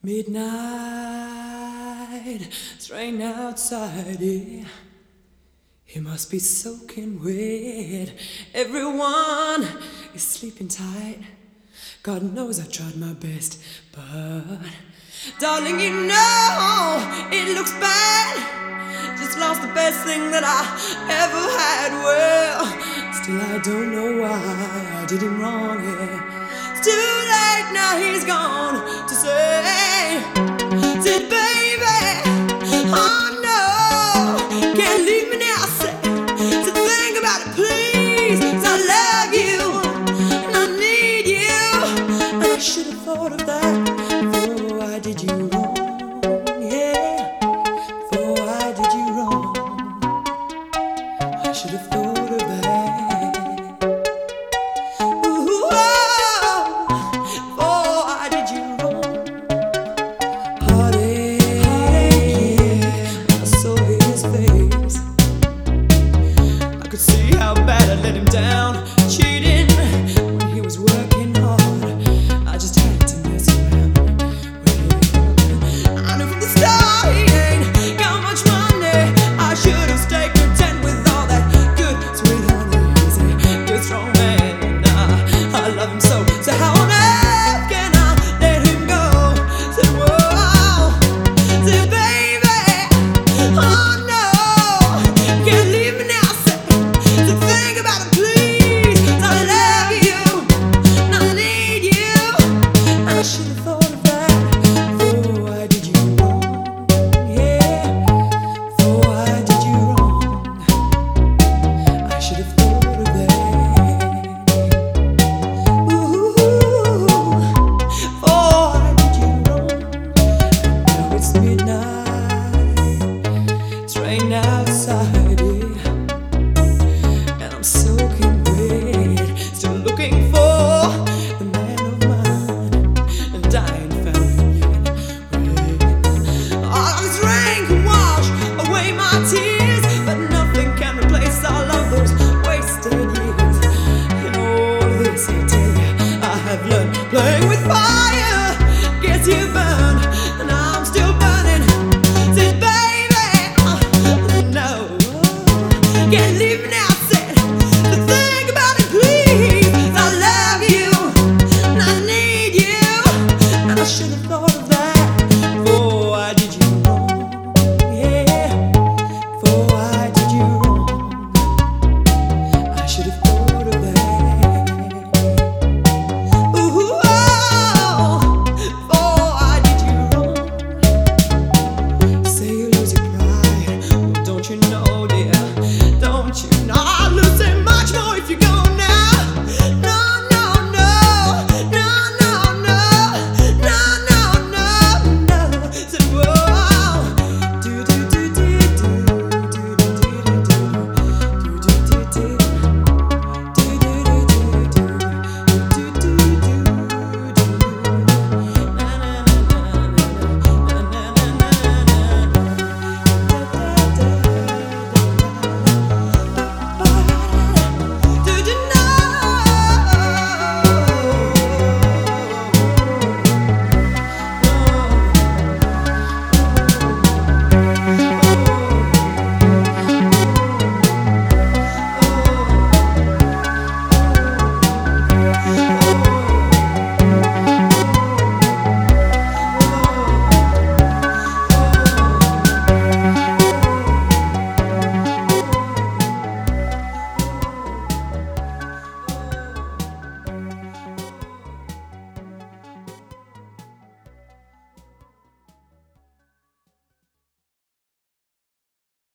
Midnight, it's rain outside, yeah. It must be soaking wet. Everyone is sleeping tight. God knows I tried my best, but darling, you know it looks bad. Just lost the best thing that I ever had. Well, still I don't know why I did him wrong, yeah. It's too late now, he's gone to say, said baby, oh no, can't leave me now, say, so think about it please, 'cause I love you and I need you, and I should have thought of that before I did you